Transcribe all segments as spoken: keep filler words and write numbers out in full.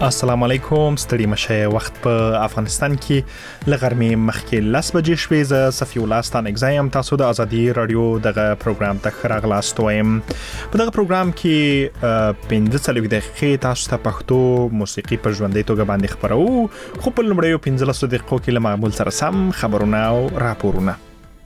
السلام علیکم، ستړي مشه. وخت په افغانستان کې لغرمې مخکې لس بجې شوې. ز صفی الله ستان اگزایم تاسو د ازادي رادیو دغه پروګرام ته راغلاست وایم. په دغه پروګرام کې پنځه څلوېښت دقیقې تاسو ته پښتو موسیقي په ژوندۍ توګه باندې خبرو، خو په لومړیو پنځلسو دقیقو کې له معمول سره سم خبرونه او راپورونه.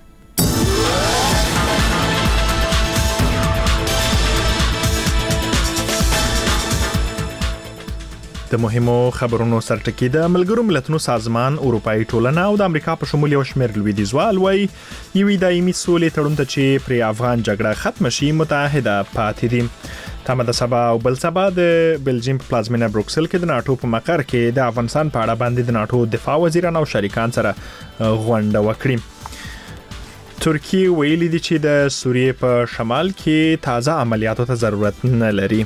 د مهمو خبرونو سرټکی د ملګرو ملتونو سازمان، اروپאי ټولنه او د امریکا په شمول یو شمېر لویدیځوال وایي یوې دایمي سولې تړون ته چې پرې افغان جګړه ختم شي متحده پاتې دي. تمه د سبا او بل سبا د بلجیم په پلازمینه بروکسل کې د ناتو په مقر کې د افغانستان په اړه باندې د ناتو دفاع وزیران او شریکان سره غونډه وکړي. ترکیه ویلي دي چې د سوریې په شمال کې تازه عملیاتو ته ضرورت نه لري.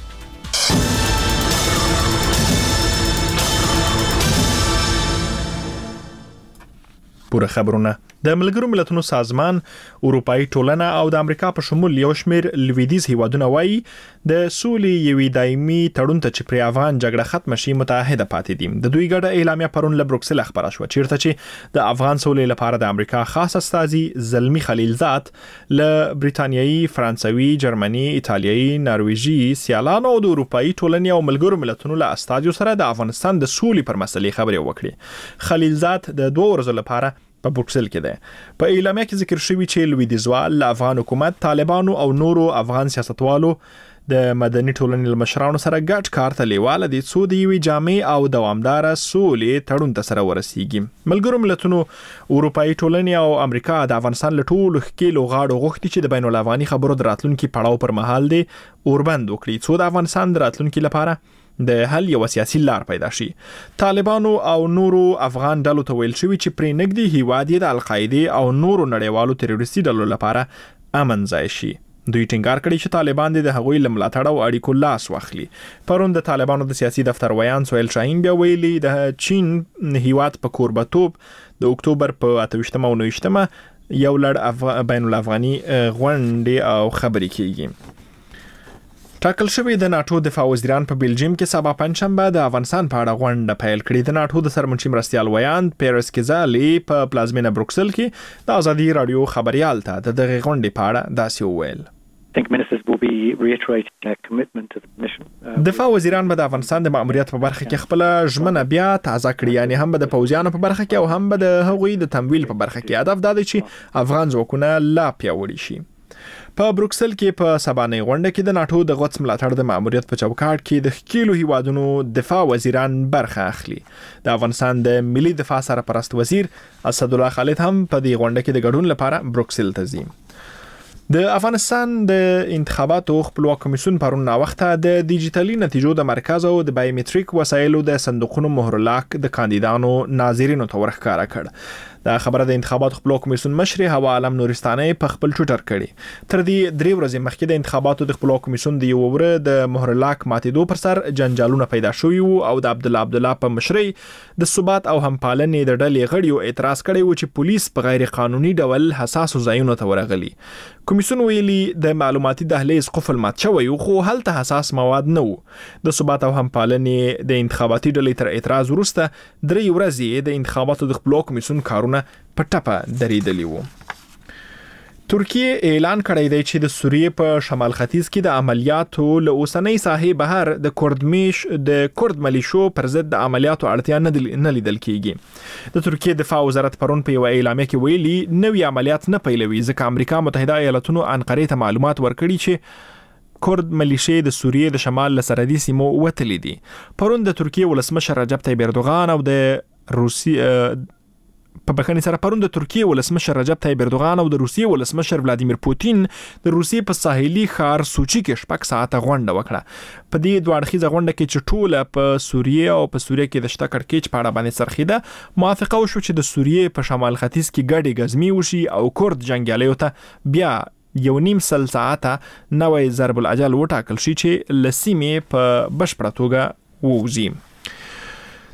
پوره خبرونه. د ملګرو ملتونو سازمان، اروپאי ټولنه او د امریکا په شمول یو شمېر لویدیځ هیوادونه وایي د سولې یوې دایمي تړون ته چې پر افغان جګړه ختم شي متحده پاتې دي. د دوی ګډه اعلامیه پرون له بروکسل خبره شو چیرته چې د افغان سولې لپاره د امریکا خاص استازي زلمی خلیلزاد له بریتانیایی، فرانسوي، جرمني، ایتالیایی، نرویجي سیالانو او د اروپאי ټولنې او ملګرو ملتونو له استازو سره د افغانستان د سولې پر مسلې خبرې وکړي. خلیلزاد د دوه ورځې لپاره په بروکسل کې ده. په اعلامیه کې ذکر شوی چې لویدیځوال له افغان حکومت، طالبانو او نورو افغان سیاستوالو د مدني ټولنې له مشرانو سره ګډ کار ته لیواله دي څو د یوې جامع او دوامداره سولې تړون ته سره ورسیږي. ملګرو ملتونو، اروپאי ټولنې او امریکا د افغانستان له ټولو ښکېلو غاړو غوښتي چې د بین الافغاني خبرو د راتلونکي پړاو پر مهال دي اوربند وکړي څو د افغانستان د راتلونکي لپاره د حل یو سیاسي لار پیدا شي. طالبانو او نورو افغان ډلو ته ویل شوی چې پرې نږدې هیواد د القاعده او نورو نړیوالو تروریستي ډلو لپاره امن ځای شي. دوی ټینګار کړی چې طالبان د هغوی له ملاتړ او اړیکو لاس واخلي. پرون د طالبانو د سیاسي دفتر ویان سهیل شاهین بیا ویلي د چین هیواد په کوربتوب د اکتوبر په اته ویشتمه او نهه ویشتمه یو لړ افغ... بین الافغاني غونډې او خبرې کیږي. ټاکل شوی د ناتو دفاع وزیران په بلجیم کې سبا پنځشنبه د افغانستان په اړه غونډه پیل کړې. د ناتو د سرمنشي مرستیال ویان پیرس کیزالي په پلازمینه بروکسل کې د ازادي رادیو خبريال ته د دغه غونډې په اړه داسې وویل. دفاع وزیران به د افغانستان د ماموریت په برخه کې خپل ژمنه بیا تازه کړي، یعنی هم به د پوځیانو په برخه کې او هم به د هغوی د تمویل په برخه کې. هدف دا دی چې افغان ځواکونه لا پیاوړي شي. په بروکسل کې په سبانۍ غونډه کې د ناتو د غوڅ ملاتړ د ماموریت په چوکاټ کې د ښکېلو هیوادونو دفاع وزیران برخه اخلي. د افغانستان د ملي دفاع سرپرست وزیر اسدالله خالد هم په دې غونډه کې د ګډون لپاره بروکسل ته ځي. د افغانستان د انتخاباتو خپلواک کمیسیون پرون ناوخته د ډیجیټلي نتیجو د مرکز او د بایومټریک وسایلو د صندوقونو مهرلاک د کاندیدانو ناظرینو ته ورښکاره کړ. دا خبره د انتخاباتو خپلواک کمیسیون مشر هوا عالم نورستاني په خپل ټوئیټر کړي. تر دې درې ورځې مخکې د انتخاباتو د خپلواک کمیسیون د یو وره د مهرلاک ماتېدو پر سر جنجالونه پیدا شوي وو او د عبد الله عبد الله په مشرۍ د ثبات او همپالنې د ډلې غړیو اعتراض کړی و چې پولیس په غیر قانوني ډول حساسو ځایونو ته ورغلي. کمیسیون ویلي د معلوماتي دهلیز قفل مات شوی خو هلته حساس مواد نه وو. د ثبات او همپالنې د انتخاباتي ډلې تر اعتراض وروسته درې ورځې د انتخاباتو د خپلواک کمیسیون کارونه په ټپه درېدلی وو. ترکیه اعلان کړی دی چې د سوریې په شمال ختیځ کې د عملیاتو له اوسنۍ ساحې بهر د کردمیش د کرد ملیشو پر ضد د عملیاتو اړتیا نه لیدل کیږي. د ترکیه دفاع وزارت پرون په یو اعلامیه کې ویلي نوې عملیات نه پیلوي ځکه امریکا متحده ایالاتونو انقرې ته معلومات ورکړي چې کرد ملیشې د سوریې د شمال له سرحدي سیمو وتلې دي. پرون د ترکیه ولسمشر رجب طیب اردوغان او د روسیې په بخښنې سره پرون د ترکیه ولسمشر رجب طیب اردوغان او د روسیې ولسمشر ولادیمیر پوتین د روسیې په ساحلي ښار سوچي کې شپږ ساعته غونډه وکړه. په دې دوه اړخیزه غونډه کې چې ټوله په سوریې او په سوریې کې د شته کړکېچ په اړه باندې څرخیده، موافقه وشو چې د سوریې په شمال ختیځ کې ګډې ګزمې وشي او کرد جنګیالیو ته بیا یو نیم سل ساعته نوې ضرب الاجل وټاکل شي چې له سیمې په بشپړه توګه ووځي.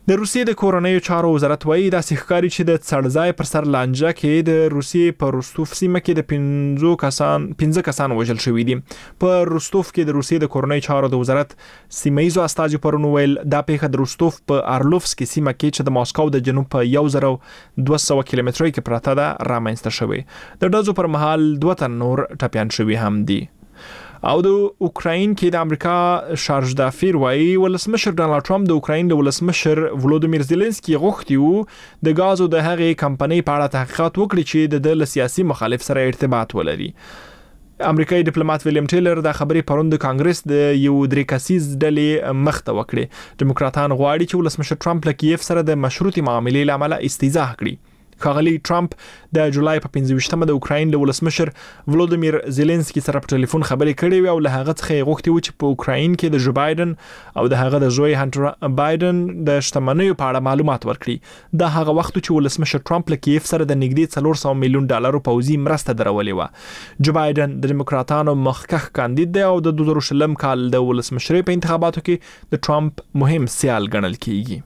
د روسیې د کورنیو چارو وزارت وایي دا ښکاري چې د څړځای پر سر لانجه کې د روسیې په روستوف سیمه کې د پنځو کسان پنځه کسان وژل شوي دي. په روستوف کې د روسیې د کورنیو چارو د وزارت سیمایي استازي پرون ویل دا پیښه د روستوف په ارلوفسکي سیمه کې چې د ماسکو د جنوب په یو زر دوه سوه کیلومترۍ کې پراته ده رامنځته شوې. د ډزو پر مهال دوه تن نور ټپیان شوي هم دي. او د اوکراین کې د امریکا شارژ دافیر وایي ولسمشر ډونالد ټرمپ د اوکراین د ولسمشر ولودیمیر زيلنسکي غوښتي وو د غازو د هغې کمپنۍ په اړه تحقیقات وکړي چې د سیاسي مخالف سره ارتباط ولري. امریکایي ډیپلوماټ ویلیام ټیلر د خبرې پروند د کانګرس د یو درې کسیز ډلې مخته وکړي. دیموکراتان غواړي چې ولسمشر ټرمپ له کیف سره د مشروطي معاملې لامل استیزا کړي. ښاغلي ټرمپ د جولای په پنځه ویشتمه د اوکراین له ولسمشر ولودیمیر زيلنسکي سره په ټلیفون خبرې کړې وي او له هغه څخه غوښتي و چې په اوکراین کې د جو بایدن او د هغه د زوی هانټر بایدن د شتمنیو په اړه معلومات ورکړي. دا هغه وخت چې ولسمشر ټرمپ له کیف سره د نږدې څلور سوه میلیون ډالر پوځي مرسته درولې و. جو بایدن د دیموکراتانو مخکښ کاندید دی او د دوه زره شلم کال د ولسمشرۍ په انتخاباتو کې د ټرمپ مهم سیال ګڼل کیږي.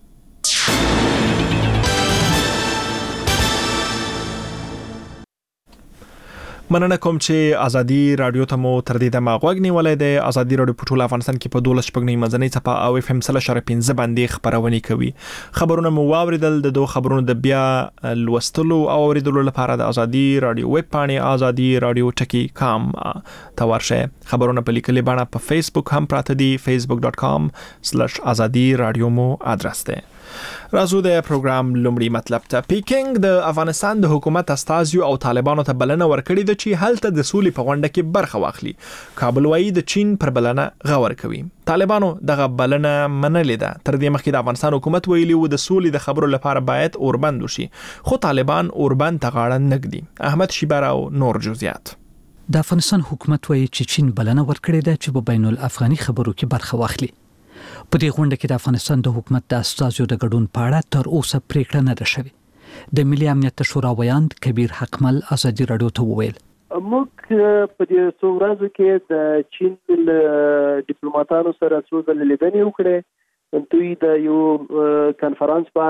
مننه کوم چې ازادي رادیو ته مو تر دې دمه غوږ نیولای دی. ازادي رادیو په ټول افغانستان کې په دولس شپږ مزنۍ صفه او اف ام سل شر پنځه باندې خبرونه کوي. خبرونه مو واوریدل. د دوه خبرونو د بیا لوستلو او اوریدلو لپاره د ازادي رادیو ویب پاڼې ازادي رادیو ټکی کام ته ورشه. خبرونه په لیکلي بڼه په فیسبوک هم پراته دي. facebook dot com slash ازادي رادیو مو ادرس دی. راځو د پروګرام لومړی مطلب ته. پیکینګ د افغانستان د حکومت استازیو او طالبانو ته بلنه ورکړې ده چې هلته د سولې په غونډه کې برخه واخلي. کابل وایي د چین پر بلنه غور کوي. طالبانو دغه بلنه منلې ده. تر دې مخکې د افغانستان حکومت ویلي و د سولې د خبرو لپاره باید اوربند وشي، خو طالبان اوربند ته غاړه نږدي. احمد شیبر او نور جزئیات. د افغانستان حکومت وایي چې چین بلنه ورکړې ده چې په بین الافغاني خبرو کې برخه واخلي. په دې غونډه کې د افغانستان د حکومت د استازیو د ګډون په اړه تر اوسه پریکړه نه ده شوې. د ملي امنیت شورا ویاند کبیر حکمل ازادي رادیو ته وویل موږ په دې څو ورځو کې د چین ډیپلوماټانو سره څو ځله لیدنې وکړې. دوی د یو کانفرنس په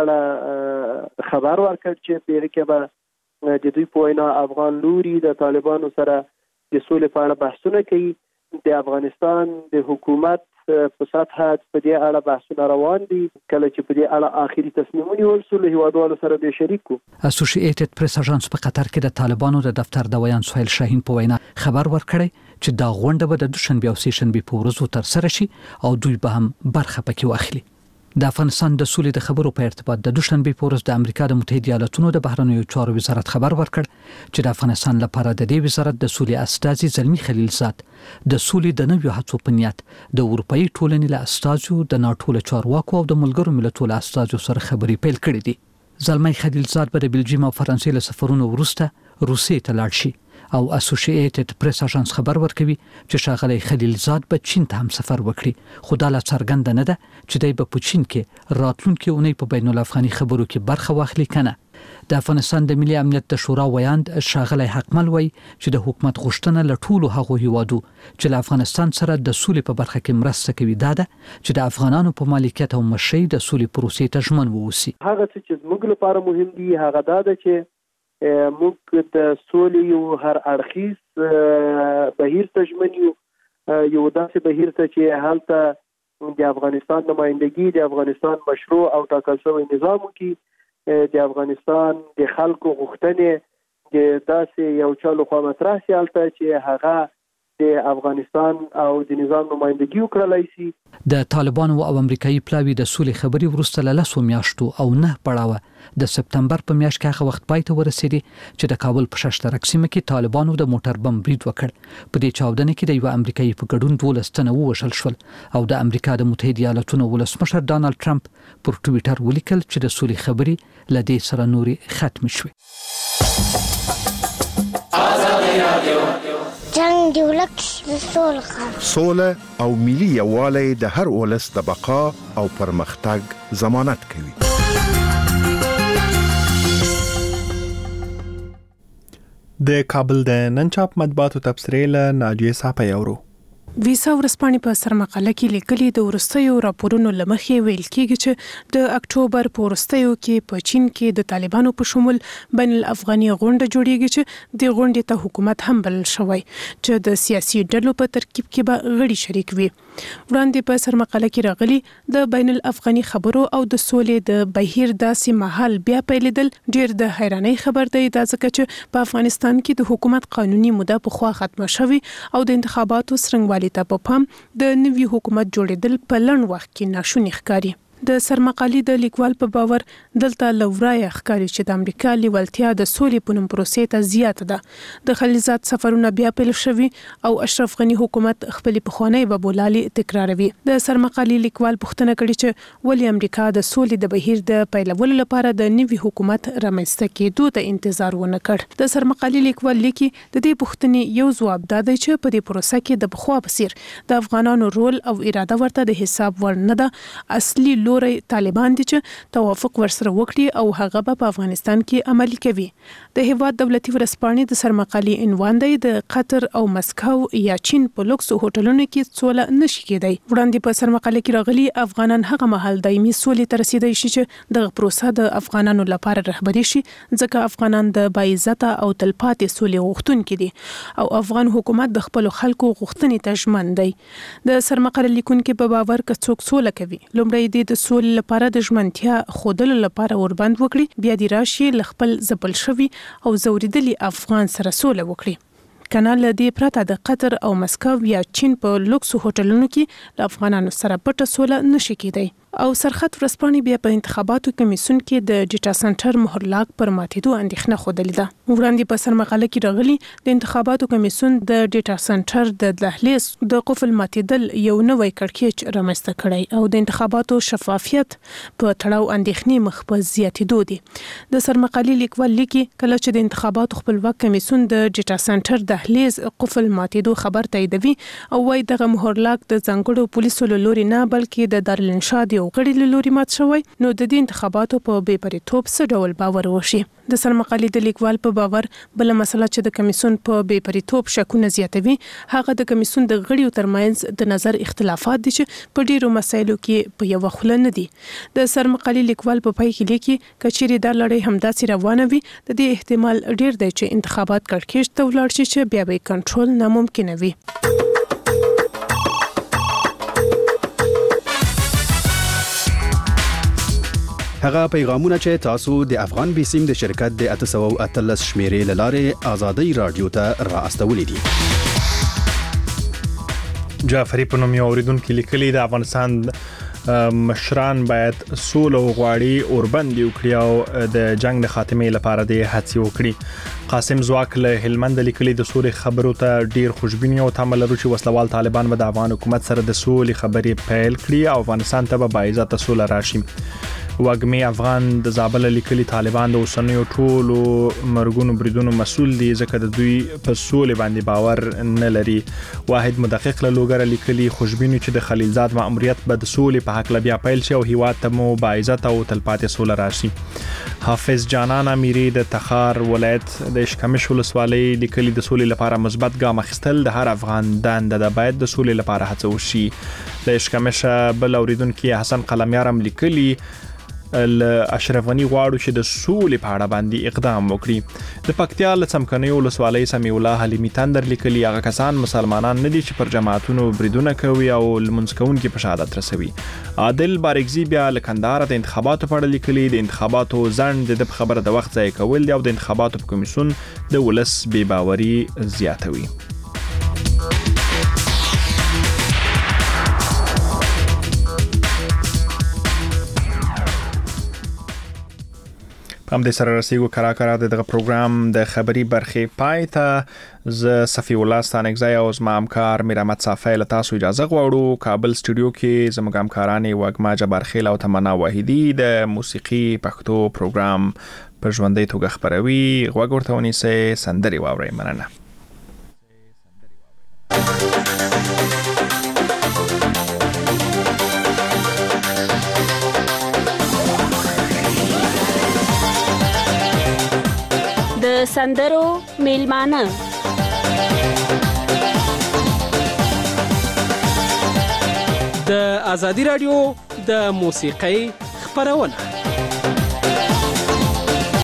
اړه خبر ورکړ چې په هغه کې به د دوی په وینا افغان لوري د طالبانو سره د سولې په اړه بحثونه کوي. د افغانستان د حکومت په سطحه په دې اړه بحثونه روان دي. کله چې په دې اړه آخري تصمیم ونیول شو له هیوادوالو سره به شریکو. اسوسییټډ پریس اژانس په قطر کې د طالبانو د دفتر د ویان سهیل شاهین په وینا خبر ورکړی چې دا غونډه به د دوشنبه او سهشنبه په ورځو تر سره شي او دوی به هم برخه پکې واخلي. د افغانستان د سولې د خبرو په ارتباط د دوشنبه په ورځ د امریکا د متحده ایالاتونو د بهرنیو چارو وزارت خبر ورکړ چې د افغانستان لپاره د دې وزارت د سولې استازي زلمی خلیلزاد د سولې د نویو هڅو په نیت د اروپאי ټولنې له استازو د ناټو له چارواکو او د ملګرو ملتونو له استازو سره خبرې پیل کړې دي. زلمی خلیلزاد به د بلجیم او فرانسې له سفرونو وروسته روسیې ته لاړ شي او اسوسییټډ پریس اژانس خبر ورکوي چې ښاغلی خلیلزاد به چین ته هم سفر وکړي، خو دا لا څرګنده نه ده چې دی به په چین کې راتلونکي اونۍ په بین الافغاني خبرو کې برخه واخلي کنه. د افغانستان د ملي امنیت د شورا ویاند ښاغلی حکمل وایي چې د حکومت غوښتنه له ټولو هغو هیوادو چې له افغانستان سره د سولې په برخه کې مرسته کوي دا ده چې د افغانانو په مالکیت او مشرۍ د سولې پروسې ته ژمن واوسي. هغه څه چې موږ لپاره مهم دي هغه دا ده چې موږ د سولې یو هر اړخیز بهیر ته ژمن یو، یو داسې بهیر ته چې هلته د افغانستان نمائندګي د افغانستان مشروع او ټاکل شوی نظام کې د افغانستان د خلکو غوښتنې د داسې یو چا لخوا مطرح شي هلته چې هغه د افغانستان او د نظام نمائندګي وکړلای شي. د طالبانو او امریکایي پلاوي د سولې خبري وروسته له لسو میاشتو او نه پړاوه د سپتمبر په میاشت کې هغه وخت پای ته ورسېدی چې د کابل په ششترک سیمه کې طالبانو د موټر بم برید وکړ. په دې چاودنه کې د یو امریکایي په ګډون دولس تنه ووژل شول او د امریکا د متحده ایالاتونو ولسمشر ډانلډ ټرمپ پر ټویټر ولیکل چې د سولې خبري له دې سره نوري ختم شوي. جنگ دی ولک سول خان سوله او ملي یووالی د هر ولس د بقا او پرمختګ ضمانت کوي. د کابل د نن چاپ مطبوعاتو تبصرې له ناجیه صافی اورو. ویسا ورسپانې په سرمقاله کې لیکلي د وروستیو راپورونو لمخې ویل کېږي چې د اکتوبر په وروستیو کې په چین کې د طالبانو په شمول بین الافغاني غونډه جوړیږي چې د غونډې ته حکومت هم بلل شوی چې د سیاسي ډلو په ترکیب کې به غړي شریک وي. وړاندې په سرمقاله کې راغلي د بین الافغاني خبرو او د سولې د بهیر داسې مهال بیا پیلېدل ډېر د حیرانۍ خبر دی، دا ځکه چې په افغانستان کې د حکومت قانوني موده پخوا ختمه شوې او د انتخاباتو څرنګوالي ته په پام د نوي حکومت جوړېدل په لنډ وخت کې ناشونی ښکاري. د سرمقالي د لیکوال په باور دلته لورای ښکاري چې د امریکا لیوالتیا د سولې په نوم پروسې ته زیات ده. د خلیزات سفرونه بیا پیل شوي او اشرف غنی حکومت خپل پخوانی بابولالي تکراروي. د سرمقالي لیکوال پوښتنه کړې چې ولې امریکا د سولې د بهیر د پیلولو لپاره د نوي حکومت رامنځته کېدو ته انتظار ونه کړ. د سرمقالي لیکوال لیکي د دې پوښتنې یو ځواب دا دی چې په دې پروسه کې د بخوا بصیر د افغانانو رول او اراده ورته د حساب ور نه ده. اصلي لوري طالبان دي چې توافق ورسره وکړي او هغه به په افغانستان کې عملي کوي. د هیواد دولتي ورسپانې د سرمقالي عنوان دی د قطر او مسکو یا چین په لوکس هوټلونو کې سوله نشي کېدی. وړاندې په سرمقالي کې راغلي افغانان هغه مهال دایمي سولې ته رسیدای شي چې د پروسه د افغانانو لپاره رهبري شي، ځکه افغانان د باعزته او تلپاتې سولې غوښتونکي دي او افغان حکومت د خپل خلکو غوښتنې ته ژمن دی. د سرمقالي لیکونکو په باور که څوک سوله کوي، لومړی د سولې لپاره د ژمنتیا خودلو لپاره وربند وکړي، بیا دی راشي خپل ځپل شوي او زوریدلي افغان سره سوله وکړي. کنه لدی پرته د قطر او مسکو یا چین په لوکس هوټلونو کې له افغانانو سره پټه سوله نشي کېدی. او سرخط ورسپانې بیا په انتخاباتو کمیسیون کې د ډیټا سنټر مهرلاک پر ماتېدو اندېښنه خوده لیده. وړاندې په سرمقاله کې راغلي د انتخاباتو کمیسیون د ډیټا سنټر د دهلیز د قفل ماتېدل یو نوې کړکېچ رامنځته کړی او د انتخاباتو شفافیت په تړاو اندېښنې مخ په زیاتېدو دي. د سرمقالي لیکوال لیکي کله چې د انتخاباتو خپلواک کمیسیون د ډیټا سنټر دهلیز قفل ماتېدو خبر تاییدوي او وايي دغه مهرلاک د ځانګړو پولیسو له لوري نه بلکې د دارالانشا د غړي له لوري مات شوی، نو د دې انتخاباتو په بې پرېتوب څه ډول باور وشي. د سرمقالي د لیکوال په باور بل مسله چې د کمیسیون په بې پرېتوب شکونه زیاتوي هغه د کمیسیون د غړیو ترمنځ د نظر اختلافات دي چې په ډیرو مسایلو کې په یو خوله نه دي. د سرمقالي لیکوال په پای کې لیکي کچېرې دا لړۍ همداسې روانه وي د دې احتمال ډیر دی چې انتخابات کړکېچ ته ولاړ شي چې بیا به کنټرول ناممکن وي. هغه پیغامونه چې تاسو د افغان بیسیم د شرکت د اته سوه او اتلس شمیرې لاره آزادۍ رادیو ته را استولې دي. جعفری په نوم یو اوریدونکو لیکلي د افغانستان مشران باید سوله وغواړي، اوربند وکړي او د جنگ د خاتمې لپاره د هڅې وکړي. قاسم زواک له هلمند لیکلي د سولې خبرو ته ډیر خوشبیني او تمه لري چې وسلوال طالبان به د افغان حکومت سره د سولې خبرې پیل کړي او افغانستان ته به باعزته سوله راشي. وګمي افغان د زابل لیکلي طالبان د اوسنیو ټولو مرګونو بریدونو مسول دي ځکه د دوی په سولې باندې باور نه لري. واحد مدقق له لوګر لیکلي خوشبیني چې د خلیلزاد مأموریت به د سولې په حق لبیا پیل شي او هیواد ته مو باعزته او تلپاتې سوله راشي. حافظ جانان امیری د تخار ولایت د اشکمش ولسوالۍ لیکلي د سولې لپاره مثبت ګام اخیستل د هر افغان دنده ده، باید د سولې لپاره هڅه وشي. د اشکمش بل اوریدونکو حسن قلمیارم لیکلي اشرف غنی غواړو چې د سولې په اړه باندې اقدام وکړي. د پکتیا له څمکنیو ولسوالۍ سمیع الله حلیمي تندر لیکلي هغه کسان مسلمانان نه دي چې پر جماعتونو بریدونه کوي او لمونځ کوونکي په شهادت رسوي. عادل بارګزی بیا له کندهار د انتخاباتو په اړه لیکلي د انتخاباتو ځنډ د خبره د وخت ضایع کول دی او د انتخاباتو په کمیسیون د ولس بې باوري زیاتوي. هم د سره رسیدو کرا کرا دغه پروګرام د خبري برخې پای ته ز صفی الله ستانګزای او زما همکار میرامت صافی له تاسو اجازه غواړو. کابل سټوډیو کې زموږ همکاران وګما جبار خیل او تمنا واحدی د موسیقي پښتو پروګرام په ژوندۍ توګه خبروي. غوږ ورته ونیسئ، سندري واورئ. مننه. د سندرو میلمانه د ازادي رادیو د موسیقۍ خبرونه